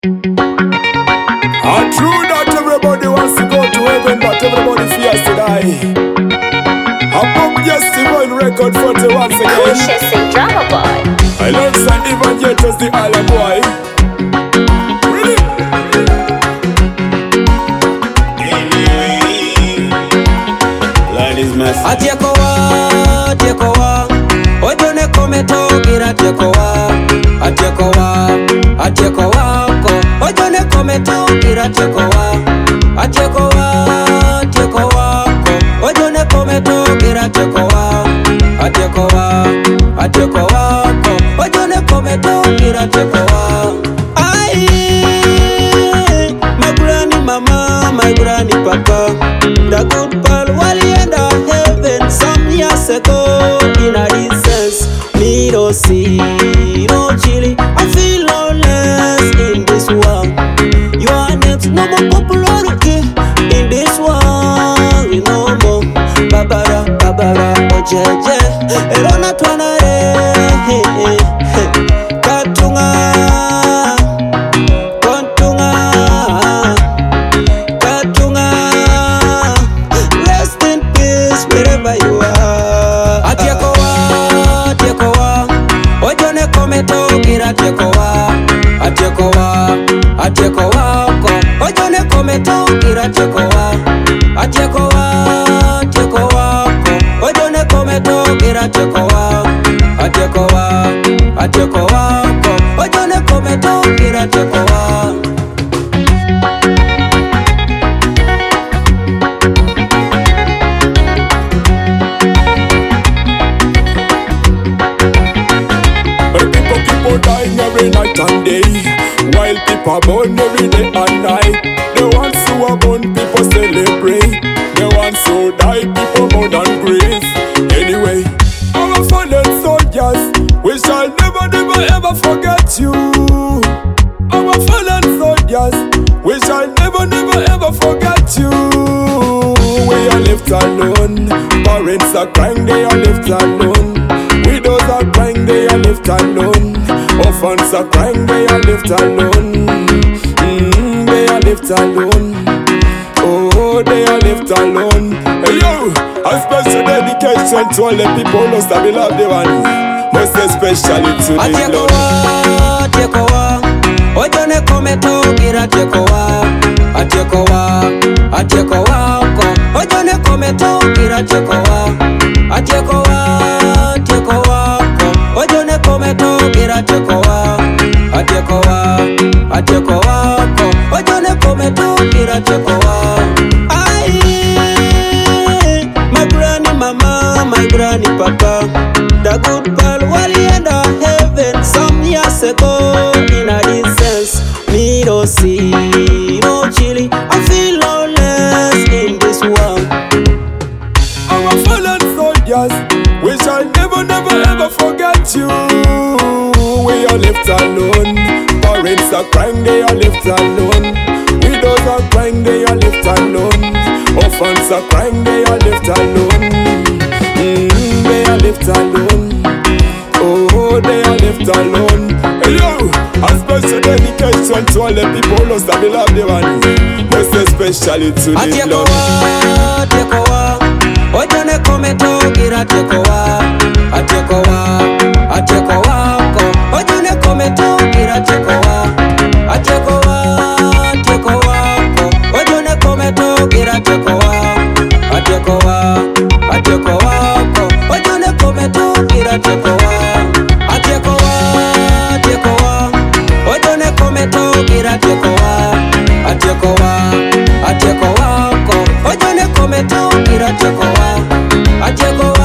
True that everybody wants to go to heaven, but everybody fears to die. Above just Divine Record 40 once again. Precious and Drama Boy. I learned St. Evangelist the Island Boy. Really? Lord is mercy. Atiekowa Ojone kometo gira tiekowa Atiekowa ko Ojone kometo gira tiekowa Atiekowa ko Ojone kometo gira tiekowa Atiekowa ko Ojone kometo gira tiekowa. Ai, my granny mama, my granny papa, the good pal wali and heaven some years ago. In a distance, me no see, no chili. I feel lonely in this world. You are next, no more popularity in this world. You know more. Babara, ojeje, erona twanare, katunga. Rest in peace wherever you are. Atiekowa Ojone kometo gira tiekowa Atiekowa ko Ojone kometo gira tiekowa Atiekowa ko Ojone kometo gira tiekowa Atiekowa ko Ojone kometo gira tiekowa. People keep on dying every night and day, while people born every day and night. The ones who are born, people celebrate. The ones who die, people mourn and grieve. Anyway, our fallen soldiers, we shall never ever forget you. Our fallen soldiers, we shall never ever forget you. We are left alone. Parents are crying, they are left alone. Widows are crying, they are left alone. Orphans are crying, they are left alone. They are left alone. Oh, they are left alone. Hey yo, a special dedication to all the people lost their beloved ones, most especially to the Lord. Atiekowa Ojone kometo gira tiekowa Atiekowa ko Ojone kometo gira tiekowa Atiekowa ko Ojone kometo gira tiekowa Atiekowa ko Ojone kometo gira tiekowa. Ai, my granny mama, my granny papa, the good pal wali and heaven some years ago. In a distance, me no see, no chili. I feel lonely in this world. Our fallen soldiers, we shall never ever forget you. We are left alone. Parents are crying, they are left alone. Widows are crying, they are left alone. Orphans are crying, they are left alone. They are left alone. Oh, they are left alone. Hey yo, a special dedication to all the people lost their beloved ones, most especially to the Lord. Atiekowa Ojone kometo gira tiekowa Atiekowa ko Ojone kometo gira tiekowa Atiekowa ko Ojone kometo gira tiekowa Atiekowa ko Ojone kometo gira tiekowa Atiekowa Ojone kometo gira tiekowa Atiekowa ko Ojone kometo gira tiekowa Atiekowa